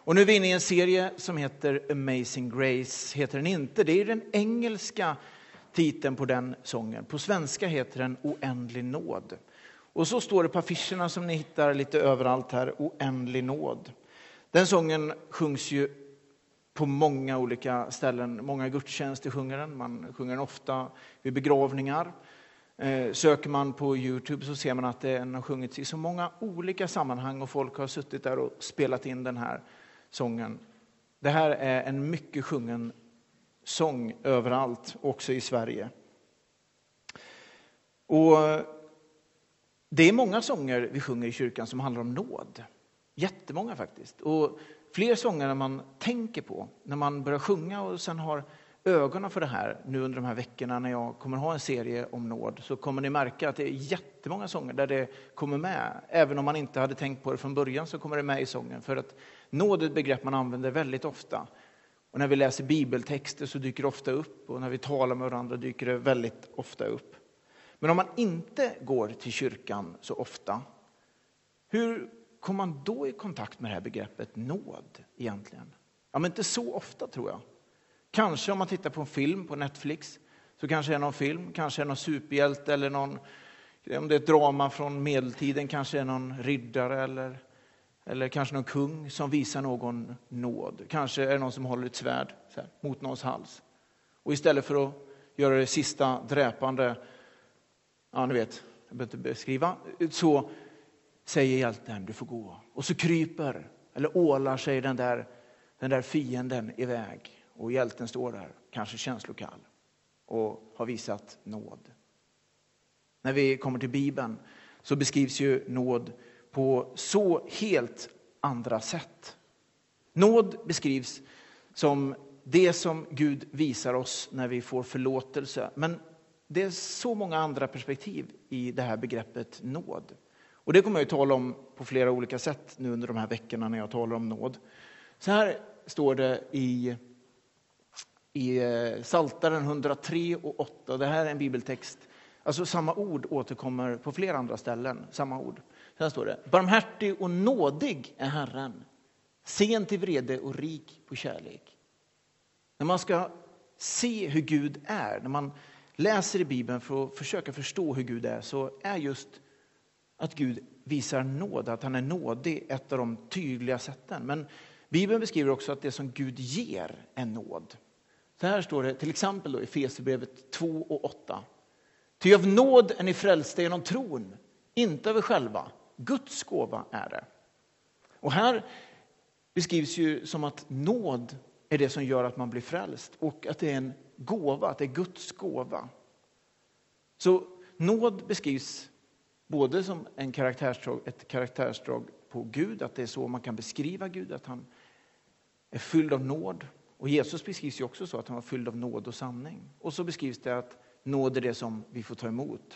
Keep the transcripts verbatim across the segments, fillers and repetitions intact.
Och nu är vi inne i en serie som heter Amazing Grace. Heter den inte. Det är den engelska titeln på den sången. På svenska heter den Oändlig nåd. Och så står det på affischerna som ni hittar lite överallt här. Oändlig nåd. Den sången sjungs ju på många olika ställen. Många gudstjänster sjunger den. Man sjunger den ofta vid begravningar. Eh, söker man på YouTube så ser man att den har sjungits i så många olika sammanhang. Och folk har suttit där och spelat in den här sången. Det här är en mycket sjungen sång överallt, också i Sverige. Och det är många sånger vi sjunger i kyrkan som handlar om nåd. Jättemånga faktiskt. Och fler sånger än man tänker på när man börjar sjunga och sen har ögonen för det här. Nu under de här veckorna när jag kommer ha en serie om nåd så kommer ni märka att det är jättemånga sånger där det kommer med. Även om man inte hade tänkt på det från början så kommer det med i sången. För att nåd är ett begrepp man använder väldigt ofta. Och när vi läser bibeltexter så dyker det ofta upp. Och när vi talar med varandra dyker det väldigt ofta upp. Men om man inte går till kyrkan så ofta, hur kommer man då i kontakt med det här begreppet nåd egentligen? Ja, men inte så ofta tror jag. Kanske om man tittar på en film på Netflix så kanske är någon film, kanske är någon superhjälte eller någon, om det är ett drama från medeltiden, kanske är någon riddare eller, eller kanske någon kung som visar någon nåd. Kanske är det någon som håller ett svärd så här, mot någons hals. Och istället för att göra det sista dräpande, ja ni vet, jag behöver inte beskriva, så säger hjälten du får gå. Och så kryper eller ålar sig den där, den där fienden iväg. Och hjälten står där, kanske känslokall, och har visat nåd. När vi kommer till Bibeln så beskrivs ju nåd på så helt andra sätt. Nåd beskrivs som det som Gud visar oss när vi får förlåtelse. Men det är så många andra perspektiv i det här begreppet nåd. Och det kommer jag att tala om på flera olika sätt nu under de här veckorna när jag talar om nåd. Så här står det i I Psaltaren hundratre och åtta. Det här är en bibeltext. Alltså samma ord återkommer på flera andra ställen. Samma ord. Så här står det. Barmhärtig och nådig är Herren. Sen till vrede och rik på kärlek. När man ska se hur Gud är. När man läser i Bibeln för att försöka förstå hur Gud är. Så är just att Gud visar nåd. Att han är nådig ett av de tydliga sätten. Men Bibeln beskriver också att det som Gud ger är nåd. Så här står det till exempel då i Efesierbrevet två och åtta. Ty av nåd är ni frälsta genom tron, inte över själva. Guds gåva är det. Och här beskrivs ju som att nåd är det som gör att man blir frälst. Och att det är en gåva, att det är Guds gåva. Så nåd beskrivs både som en karaktärsdrag, ett karaktärsdrag på Gud. Att det är så man kan beskriva Gud, att han är fylld av nåd. Och Jesus beskrivs ju också så att han var fylld av nåd och sanning. Och så beskrivs det att nåd är det som vi får ta emot.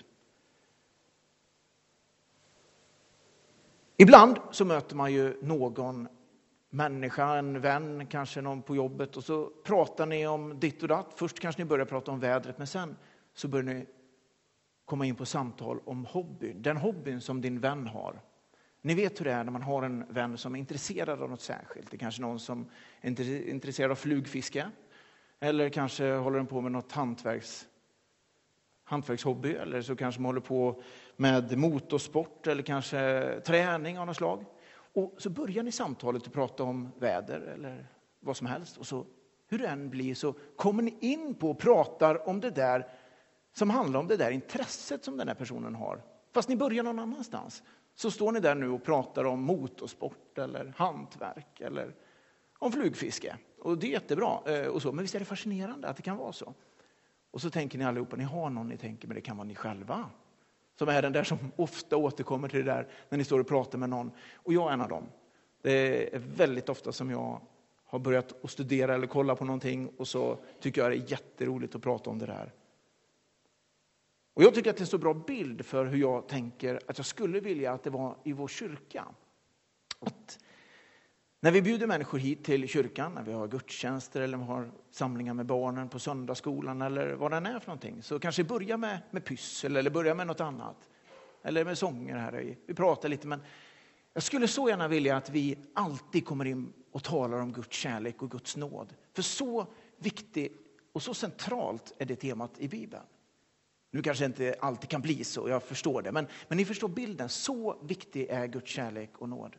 Ibland så möter man ju någon människa, en vän, kanske någon på jobbet. Och så pratar ni om ditt och datt. Först kanske ni börjar prata om vädret, men sen så börjar ni komma in på samtal om hobbyn. Den hobbyn som din vän har. Ni vet hur det är när man har en vän som är intresserad av något särskilt. Det är kanske någon som är intresserad av flugfiske. Eller kanske håller den på med något hantverks, hantverkshobby. Eller så kanske man håller på med motorsport eller kanske träning av något slag. Och så börjar ni samtalet att prata om väder eller vad som helst. Och så hur det än blir så kommer ni in på och pratar om det där som handlar om det där intresset som den här personen har. Fast ni börjar någon annanstans. Så står ni där nu och pratar om motorsport eller hantverk eller om flugfiske. Och det är jättebra. Och så. Men visst är det fascinerande att det kan vara så. Och så tänker ni allihopa, ni har någon ni tänker, men det kan vara ni själva. Som är den där som ofta återkommer till det där när ni står och pratar med någon. Och jag är en av dem. Det är väldigt ofta som jag har börjat att studera eller kolla på någonting. Och så tycker jag det är jätteroligt att prata om det där. Och jag tycker att det är en så bra bild för hur jag tänker att jag skulle vilja att det var i vår kyrka. Att när vi bjuder människor hit till kyrkan, när vi har gudstjänster eller har samlingar med barnen på söndagsskolan eller vad det är för någonting. Så kanske börja med, med pyssel eller börja med något annat. Eller med sånger här. Vi pratar lite, men Jag skulle så gärna vilja att vi alltid kommer in och talar om Guds kärlek och Guds nåd. För så viktigt och så centralt är det temat i Bibeln. Nu kanske inte alltid kan bli så, jag förstår det. Men, men ni förstår bilden, så viktig är Guds kärlek och nåd.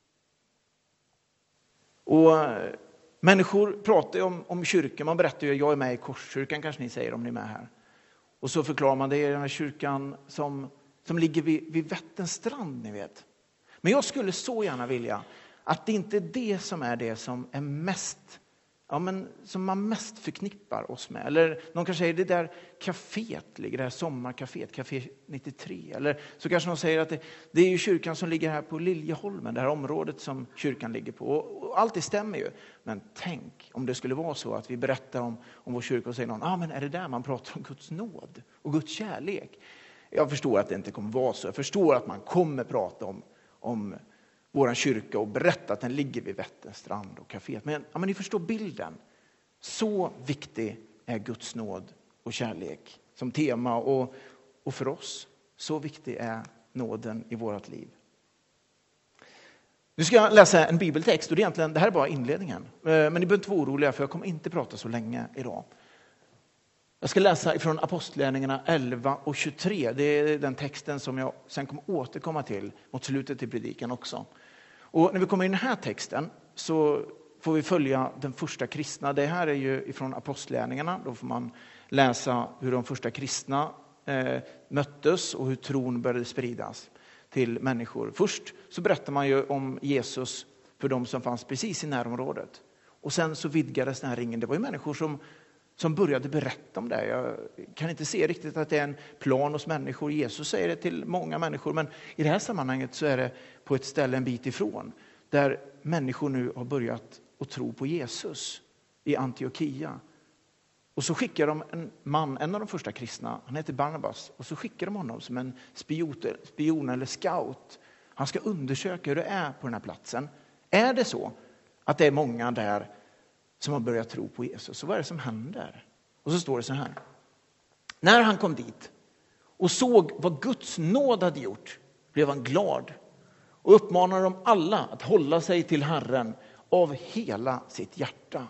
Och människor pratar ju om, om kyrkan, man berättar ju, jag är med i Korskyrkan kanske ni säger om ni är med här. Och så förklarar man, det är den här kyrkan som, som ligger vid, vid Vätterns strand, ni vet. Men jag skulle så gärna vilja att det inte är det som är det som är mest, ja men som man mest förknippar oss med. Eller någon kanske säger, det där kaféet ligger, det här sommarkaféet, Café nittiotre. Eller så kanske någon säger att det, det är ju kyrkan som ligger här på Liljeholmen, det här området som kyrkan ligger på. Och, och allt det stämmer ju. Men tänk om det skulle vara så att vi berättar om, om vår kyrka och säger någon, ja ah, men är det där man pratar om Guds nåd och Guds kärlek? Jag förstår att det inte kommer vara så. Jag förstår att man kommer prata om, om vår kyrka och berätta att den ligger vid Vätterns strand och kaféet. Men, ja, men ni förstår bilden. Så viktig är Guds nåd och kärlek som tema. Och, och för oss, så viktig är nåden i vårt liv. Nu ska jag läsa en bibeltext och det, är egentligen, det här är bara inledningen. Men ni behöver inte vara oroliga för jag kommer inte prata så länge idag. Jag ska läsa från Apostlagärningarna elva och tjugotre. Det är den texten som jag sen kommer återkomma till mot slutet i predikan också. Och när vi kommer in i den här texten så får vi följa den första kristna. Det här är ju från Apostlagärningarna. Då får man läsa hur de första kristna eh, möttes och hur tron började spridas till människor. Först så berättar man ju om Jesus för de som fanns precis i närområdet. Och sen så vidgades den här ringen. Det var ju människor som som började berätta om det. Jag kan inte se riktigt att det är en plan hos människor. Jesus säger det till många människor, men i det här sammanhanget så är det på ett ställe en bit ifrån där människor nu har börjat att tro på Jesus i Antiochia. Och så skickar de en man, en av de första kristna, han heter Barnabas, och så skickar de honom som en spion eller scout. Han ska undersöka hur det är på den här platsen. Är det så att det är många där som har börjat tro på Jesus? Så vad är det som händer? Och så står det så här. När han kom dit och såg vad Guds nåd hade gjort blev han glad och uppmanade dem alla att hålla sig till Herren av hela sitt hjärta.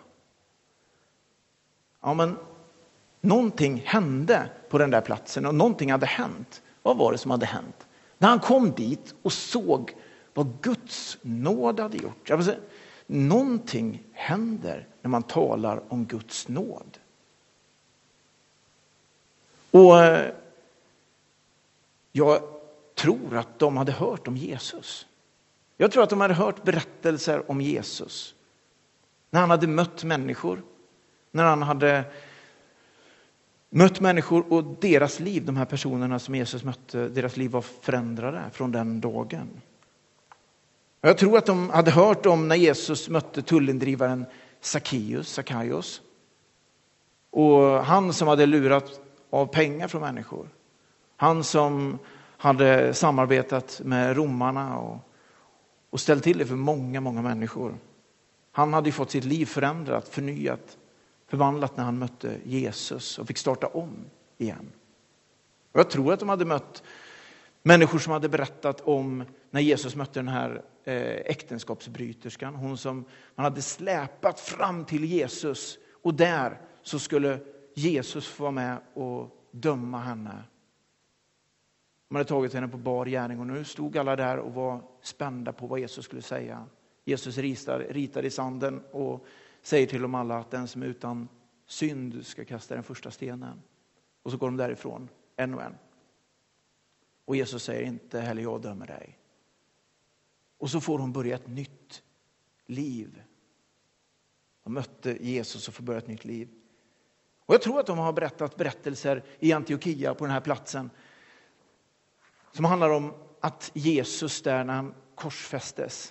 Ja, men någonting hände på den där platsen och någonting hade hänt. Vad var det som hade hänt? När han kom dit och såg vad Guds nåd hade gjort. Jag vill säga, någonting händer när man talar om Guds nåd. Och jag tror att de hade hört om Jesus. Jag tror att de hade hört berättelser om Jesus. När han hade mött människor. När han hade mött människor och deras liv, de här personerna som Jesus mötte, deras liv var förändrade från den dagen. Jag tror att de hade hört om när Jesus mötte tullindrivaren Zacchaeus, Zacchaeus. Och han som hade lurat av pengar från människor. Han som hade samarbetat med romarna och, och ställt till det för många, många människor. Han hade fått sitt liv förändrat, förnyat, förvandlat när han mötte Jesus och fick starta om igen. Och jag tror att de hade mött människor som hade berättat om när Jesus mötte den här äktenskapsbryterskan. Hon som man hade släpat fram till Jesus. Och där så skulle Jesus få vara med och döma henne. Man hade tagit henne på bar gärning och nu stod alla där och var spända på vad Jesus skulle säga. Jesus ritar, ritar i sanden och säger till dem alla att den som är utan synd ska kasta den första stenen. Och så går de därifrån, en och en. Och Jesus säger inte heller jag dömer dig. Och så får hon börja ett nytt liv. De mötte Jesus och får börja ett nytt liv. Och jag tror att de har berättat berättelser i Antiochia på den här platsen. Som handlar om att Jesus där när han korsfästes.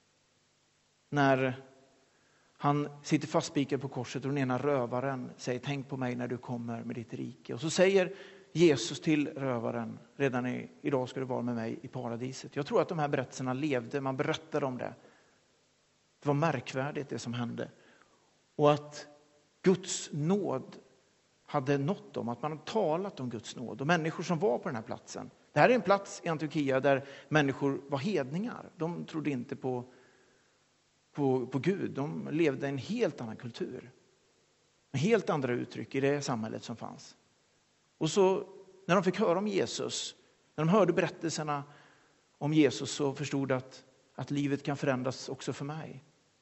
När han sitter fastspikad på korset och den ena rövaren säger tänk på mig när du kommer med ditt rike. Och så säger Jesus till rövaren, redan i, idag ska du vara med mig i paradiset. Jag tror att de här berättelserna levde, man berättade om det. Det var märkvärdigt det som hände. Och att Guds nåd hade nått dem, att man hade talat om Guds nåd. Och människor som var på den här platsen, Det här är en plats i Antiochia där människor var hedningar. De trodde inte på, på, på Gud. De levde i en helt annan kultur. Med helt andra uttryck i det samhället som fanns. Och så när de fick höra om Jesus, när de hörde berättelserna om Jesus, så förstod de att, att livet kan förändras också för mig.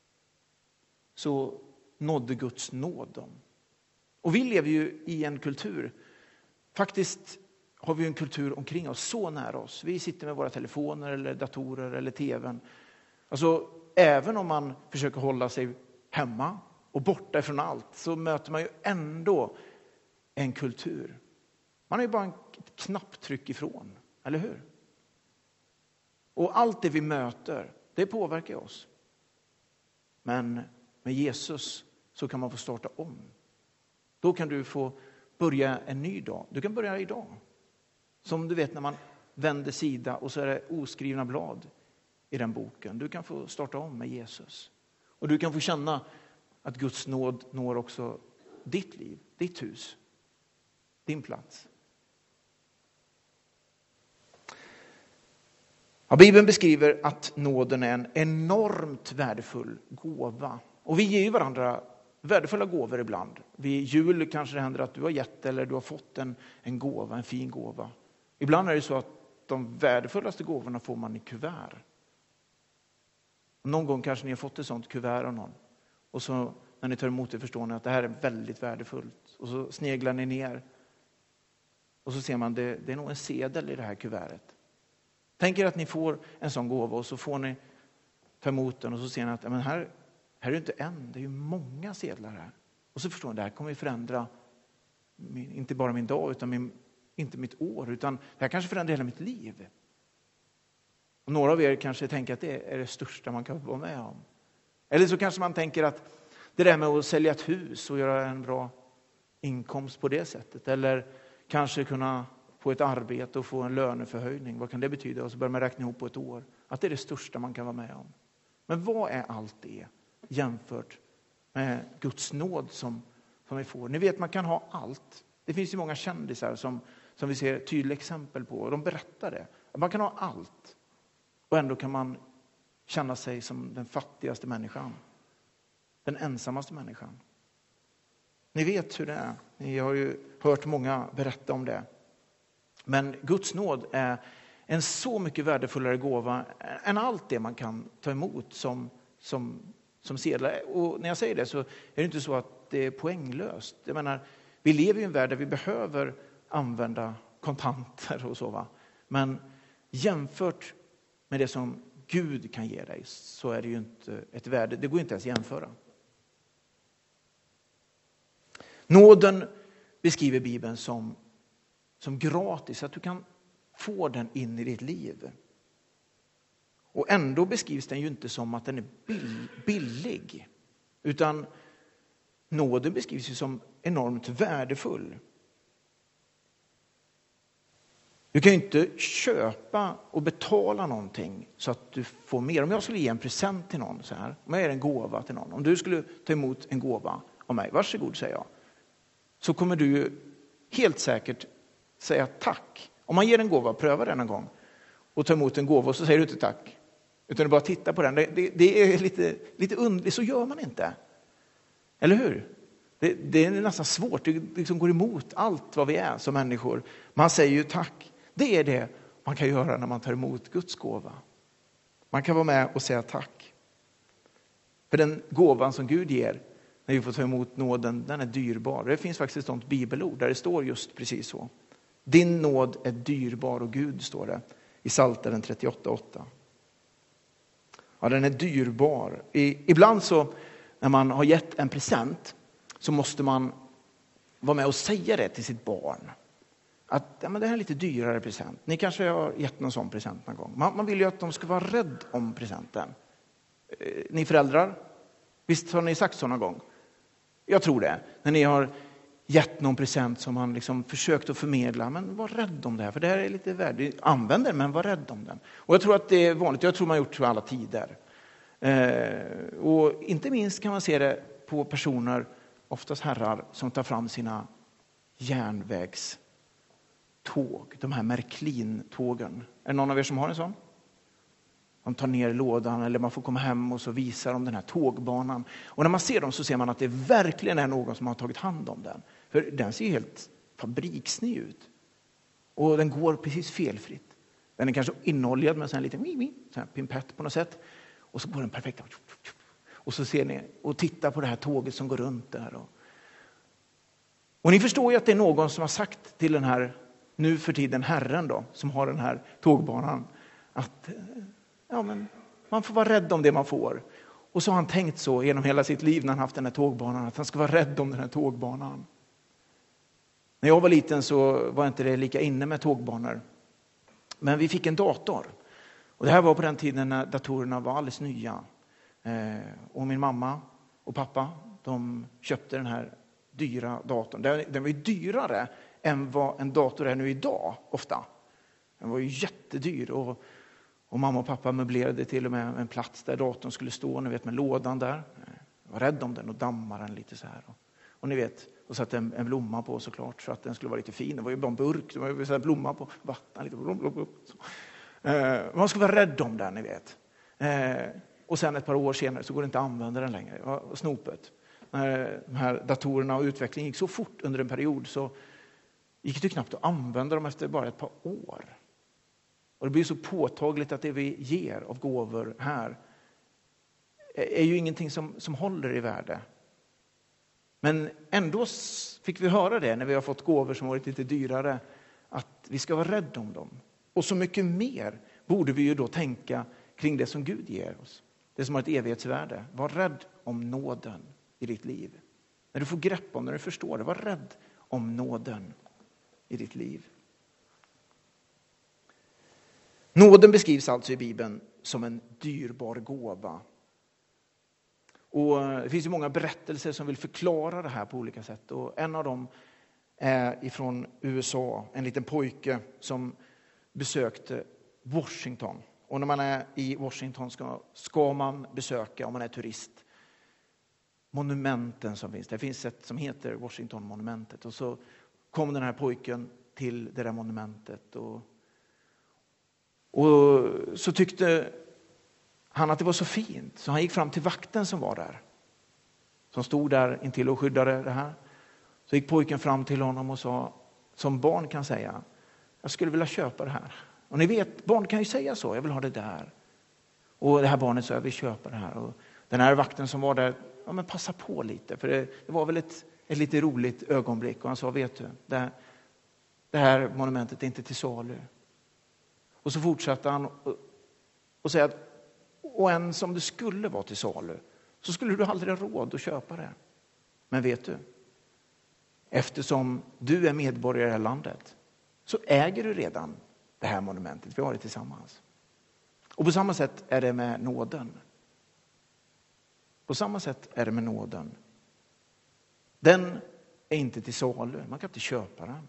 Så nådde Guds nåd dem. Och vi lever ju i en kultur, faktiskt har vi en kultur omkring oss, så nära oss. Vi sitter med våra telefoner eller datorer eller tvn. Alltså, även om man försöker hålla sig hemma och borta ifrån allt, så möter man ju ändå en kultur. Man är ju bara ett knapptryck ifrån, eller hur? Och allt det vi möter, det påverkar oss. Men med Jesus så kan man få starta om. Då kan du få börja en ny dag. Du kan börja idag. Som du vet när man vänder sida och så är det oskrivna blad i den boken. Du kan få starta om med Jesus. Och du kan få känna att Guds nåd når också ditt liv, ditt hus, din plats. Ja, Bibeln beskriver att nåden är en enormt värdefull gåva. Och vi ger ju varandra värdefulla gåvor ibland. Vid jul kanske det händer att du har gett eller du har fått en, en gåva, en fin gåva. Ibland är det så att de värdefullaste gåvorna får man i kuvert. Någon gång kanske ni har fått ett sånt kuvert av någon. Och så när ni tar emot det förstår ni att det här är väldigt värdefullt. Och så sneglar ni ner. Och så ser man det, det är nog en sedel i det här kuvertet. Tänk er att ni får en sån gåva och så får ni ta emot den och så ser ni att men här, här är det inte en, det är ju många sedlar här. Och så förstår ni, det här kommer ju förändra min, inte bara min dag utan min, inte mitt år, utan det här kanske förändrar hela mitt liv. Och några av er kanske tänker att det är det största man kan vara med om. Eller så kanske man tänker att det där med att sälja ett hus och göra en bra inkomst på det sättet. Eller kanske kunna få ett arbete och få en löneförhöjning. Vad kan det betyda? Och så börjar man räkna ihop på ett år. Att det är det största man kan vara med om. Men vad är allt det jämfört med Guds nåd som, som vi får? Ni vet, man kan ha allt. Det finns ju många kändisar som, som vi ser tydliga exempel på. De berättar det. Att man kan ha allt. Och ändå kan man känna sig som den fattigaste människan. Den ensammaste människan. Ni vet hur det är. Ni har ju hört många berätta om det. Men Guds nåd är en så mycket värdefullare gåva än allt det man kan ta emot som, som, som sedlar. Och när jag säger det så är det inte så att det är poänglöst. Jag menar, vi lever i en värld där vi behöver använda kontanter och så. Va? Men jämfört med det som Gud kan ge dig så är det ju inte ett värde. Det går inte ens att jämföra. Nåden beskriver Bibeln som, som gratis. Att du kan få den in i ditt liv. Och ändå beskrivs den ju inte som att den är bill, billig. Utan nåden beskrivs ju som enormt värdefull. Du kan ju inte köpa och betala någonting så att du får mer. Om jag skulle ge en present till någon så här. Om jag ger en gåva till någon. Om du skulle ta emot en gåva av mig. Varsågod, säger jag. Så kommer du ju helt säkert säga tack. Om man ger en gåva, pröva den en gång. Och ta emot en gåva och så säger du inte tack. Utan du bara tittar på den. Det, det, det är lite, lite underligt. Så gör man inte. Eller hur? Det, det är nästan svårt. Det liksom går emot allt vad vi är som människor. Man säger ju tack. Det är det man kan göra när man tar emot Guds gåva. Man kan vara med och säga tack. För den gåvan som Gud ger när vi får ta emot nåden, den är dyrbar. Det finns faktiskt ett sånt bibelord där det står just precis så. Din nåd är dyrbar och Gud, står det i Psaltaren trettioåtta åtta. Ja, den är dyrbar. I, ibland så när man har gett en present så måste man vara med och säga det till sitt barn. Att ja, men det här är lite dyrare present. Ni kanske har gett någon sån present någon gång. Man, man vill ju att de ska vara rädd om presenten. Eh, ni föräldrar, visst har ni sagt så någon gång? Jag tror det. När ni har gett någon present som man liksom försökt att förmedla. Men var rädd om det här, för det här är lite värde. Använd den, men var rädd om den. Och jag tror att det är vanligt. Jag tror man har gjort så i alla tider. Eh, och inte minst kan man se det på personer, oftast herrar, som tar fram sina järnvägs tåg, de här Märklin-tågen. Är det någon av er som har en sån? De tar ner lådan eller man får komma hem och så visar de den här tågbanan. Och när man ser dem så ser man att det verkligen är någon som har tagit hand om den. För den ser helt fabriksny ut. Och den går precis felfritt. Den är kanske inoljad med en liten så här pimpett på något sätt. Och så går den perfekt. Och så ser ni och tittar på det här tåget som går runt där. Och, och ni förstår ju att det är någon som har sagt till den här, nu för tiden herren då, som har den här tågbanan, att ja, men man får vara rädd om det man får. Och så har han tänkt så genom hela sitt liv när han haft den här tågbanan, att han ska vara rädd om den här tågbanan. När jag var liten så var inte det lika inne med tågbanor. Men vi fick en dator. Och det här var på den tiden när datorerna var alldeles nya. Eh, och min mamma och pappa, de köpte den här dyra datorn. Den, den var ju dyrare än vad en dator är nu idag ofta. Den var ju jättedyr och, och mamma och pappa möblerade till och med en plats där datorn skulle stå, ni vet, med lådan där. Jag var rädd om den och dammade den lite så här. Och, och ni vet, och satte en, en blomma på såklart så att den skulle vara lite fin. Det var ju bara en burk, det var ju så här blomma på vatten. Lite blom, blom, blom, så. Eh, man skulle vara rädd om den, ni vet. Eh, och sen ett par år senare så går det inte att använda den längre. Det var snopet. När de här datorerna och utvecklingen gick så fort under en period så gick det knappt att använda dem efter bara ett par år. Och det blir så påtagligt att det vi ger av gåvor här är ju ingenting som, som håller i värde. Men ändå fick vi höra det när vi har fått gåvor som varit lite dyrare, att vi ska vara rädda om dem. Och så mycket mer borde vi ju då tänka kring det som Gud ger oss. Det som har ett evighetsvärde. Var rädd om nåden i ditt liv. När du får grepp om, när du förstår det, var rädd om nåden i ditt liv. Nåden beskrivs alltså i Bibeln som en dyrbar gåva. Och det finns ju många berättelser som vill förklara det här på olika sätt. Och en av dem är ifrån U S A. En liten pojke som besökte Washington. Och när man är i Washington ska, ska man besöka, om man är turist, monumenten som finns. Det finns ett som heter Washington-monumentet. Och så kom den här pojken till det där monumentet. Och, och så tyckte han att det var så fint. Så han gick fram till vakten som var där. Som stod där intill och skyddade det här. Så gick pojken fram till honom och sa, som barn kan säga, jag skulle vilja köpa det här. Och ni vet, barn kan ju säga så, jag vill ha det där. Och det här barnet sa, jag vill köpa det här. Och den här vakten som var där, ja men passa på lite. För det, det var väl ett, ett lite roligt ögonblick. Och han sa, vet du, det, det här monumentet är inte till salu. Och så fortsatte han och, och säga att, och än som det skulle vara till salu, så skulle du aldrig ha råd att köpa det. Men vet du, eftersom du är medborgare i det här landet, så äger du redan det här monumentet. Vi har det tillsammans. Och på samma sätt är det med nåden. På samma sätt är det med nåden. Den är inte till salu. Man kan inte köpa den.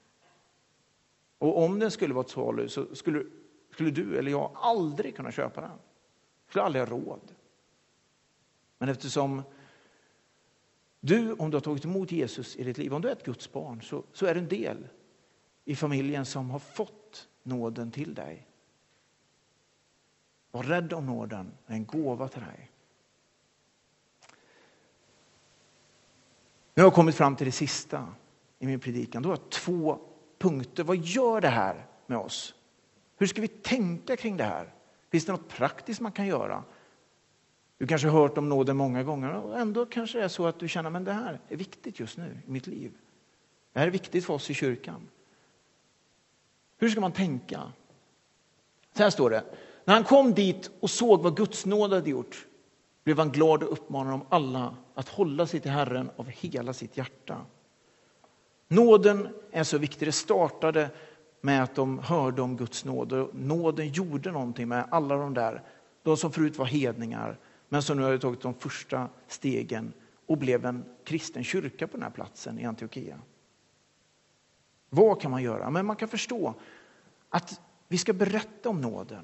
Och om den skulle vara till salu så skulle, skulle du eller jag aldrig kunna köpa den. Skulle aldrig ha råd. Men eftersom du, om du har tagit emot Jesus i ditt liv, om du är ett Guds barn, så, så är det en del i familjen som har fått nåden till dig. Var rädd om nåden, det är en gåva till dig. Nu har jag kommit fram till det sista i min predikan. Då har jag två punkter. Vad gör det här med oss? Hur ska vi tänka kring det här? Finns det något praktiskt man kan göra? Du kanske har hört om nåden många gånger och ändå kanske det är så att du känner men det här är viktigt just nu i mitt liv. Det här är viktigt för oss i kyrkan. Hur ska man tänka? Så här står det. När han kom dit och såg vad Guds nåd hade gjort, blev han glad och uppmanade dem alla att hålla sig till Herren av hela sitt hjärta. Nåden är så viktig. Det startade med att de hörde om Guds nåd. Och nåden gjorde någonting med alla de där. De som förut var hedningar. Men som nu hade tagit de första stegen. Och blev en kristen kyrka på den här platsen i Antiochia. Vad kan man göra? Men man kan förstå att vi ska berätta om nåden.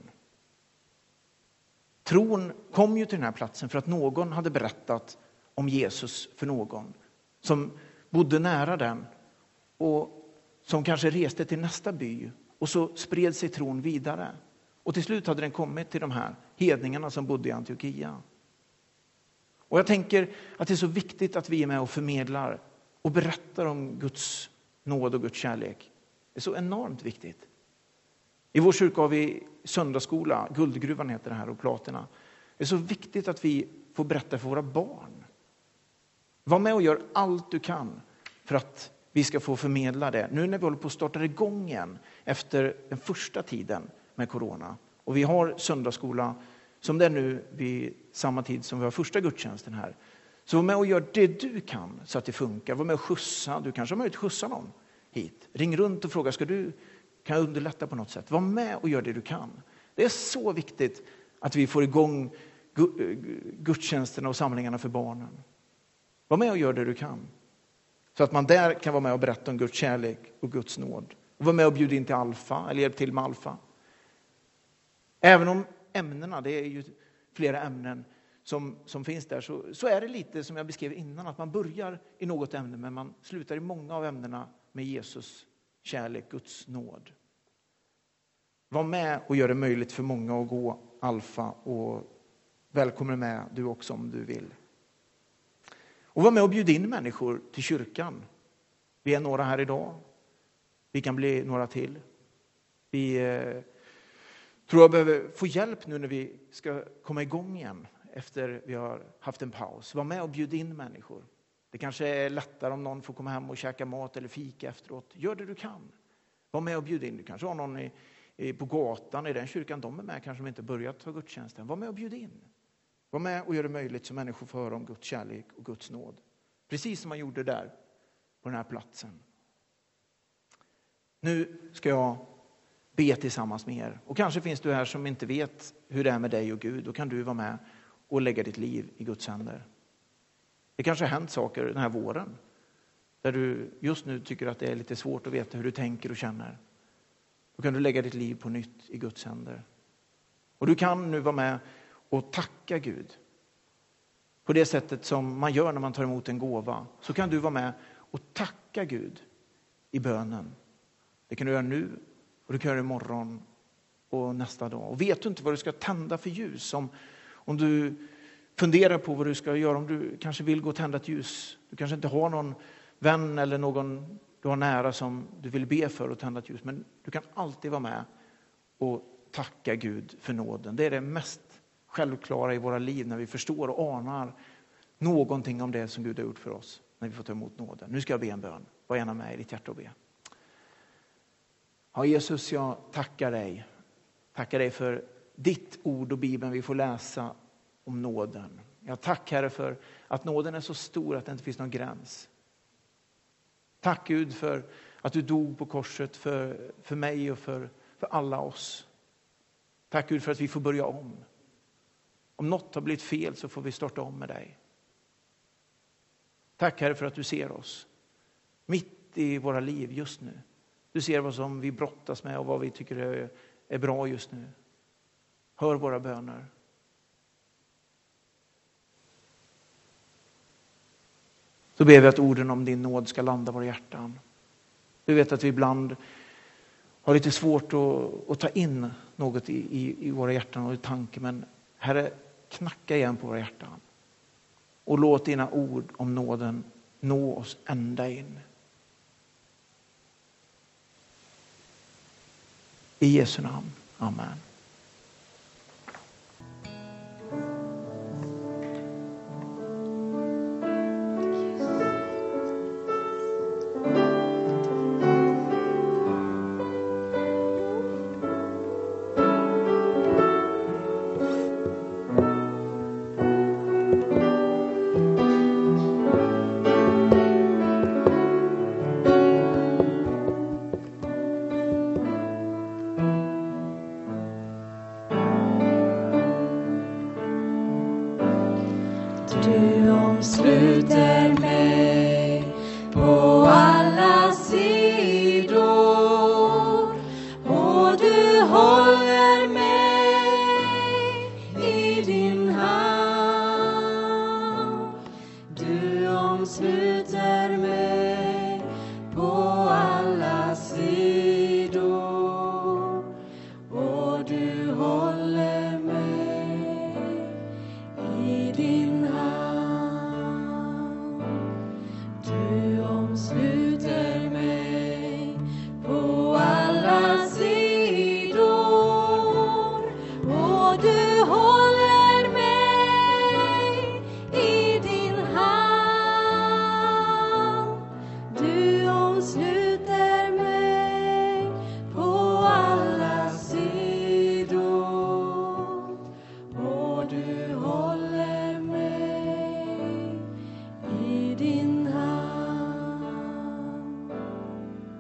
Tron kom ju till den här platsen för att någon hade berättat om Jesus för någon som bodde nära den och som kanske reste till nästa by. Och så spred sig tron vidare. Och till slut hade den kommit till de här hedningarna som bodde i Antiochia. Och jag tänker att det är så viktigt att vi är med och förmedlar och berättar om Guds nåd och Guds kärlek. Det är så enormt viktigt. I vår kyrka har vi söndagsskola, Guldgruvan heter det här, och Platina. Det är så viktigt att vi får berätta för våra barn. Var med och gör allt du kan för att vi ska få förmedla det. Nu när vi håller på att starta igång igen efter den första tiden med corona. Och vi har söndagsskola som det är nu vid samma tid som vi har första gudstjänsten här. Så var med och gör det du kan så att det funkar. Var med och skjutsa. Du kanske har möjlighet att skjutsa någon hit. Ring runt och fråga, ska du, kan jag underlätta på något sätt? Var med och gör det du kan. Det är så viktigt att vi får igång gudstjänsterna och samlingarna för barnen. Var med och gör det du kan. Så att man där kan vara med och berätta om Guds kärlek och Guds nåd. Och var med och bjuda in till Alfa eller hjälp till med Alfa. Även om ämnena, det är ju flera ämnen som, som finns där, så, så är det lite som jag beskrev innan, att man börjar i något ämne men man slutar i många av ämnena med Jesus kärlek, Guds nåd. Var med och gör det möjligt för många att gå Alfa, och välkommen med du också om du vill. Och var med och bjuda in människor till kyrkan. Vi är några här idag. Vi kan bli några till. Vi eh, tror jag behöver få hjälp nu när vi ska komma igång igen efter vi har haft en paus. Var med och bjuda in människor. Det kanske är lättare om någon får komma hem och käka mat eller fika efteråt. Gör det du kan. Var med och bjuda in. Du kanske har någon i, i, på gatan i den kyrkan. De är med, kanske de inte börjat ta gudstjänsten. Var med och bjuda in. Var med och gör det möjligt så människor får höra om Guds kärlek och Guds nåd. Precis som man gjorde där på den här platsen. Nu ska jag be tillsammans med er. Och kanske finns du här som inte vet hur det är med dig och Gud. Då kan du vara med och lägga ditt liv i Guds händer. Det kanske har hänt saker den här våren. Där du just nu tycker att det är lite svårt att veta hur du tänker och känner. Då kan du lägga ditt liv på nytt i Guds händer. Och du kan nu vara med och tacka Gud. På det sättet som man gör när man tar emot en gåva. Så kan du vara med och tacka Gud i bönen. Det kan du göra nu och du kan göra imorgon och nästa dag. Och vet du inte vad du ska tända för ljus. Om, om du funderar på vad du ska göra. Om du kanske vill gå och tända ett ljus. Du kanske inte har någon vän eller någon du har nära som du vill be för att tända ett ljus. Men du kan alltid vara med och tacka Gud för nåden. Det är det mest självklara i våra liv när vi förstår och anar någonting om det som Gud har gjort för oss när vi får ta emot nåden. Nu ska jag be en bön. Var gärna med i ditt hjärta och be. Ja, Jesus, jag tackar dig. Tackar dig för ditt ord och Bibeln vi får läsa om nåden. Jag tackar Herre för att nåden är så stor att det inte finns någon gräns. Tack Gud för att du dog på korset för, för mig och för, för alla oss. Tack Gud för att vi får börja om. Om något har blivit fel så får vi starta om med dig. Tack Herre för att du ser oss mitt i våra liv just nu. Du ser vad som vi brottas med och vad vi tycker är, är bra just nu. Hör våra böner. Så ber vi att orden om din nåd ska landa våra hjärtan. Du vet att vi ibland har lite svårt att, att ta in något i, i, i våra hjärtan och i tanken. Men Herre, knacka igen på våra hjärtan. Och låt dina ord om nåden nå oss ända in. I Jesu namn. Amen. Du omsluter mig på alla sidor och du håller mig i din hand. Du omsluter mig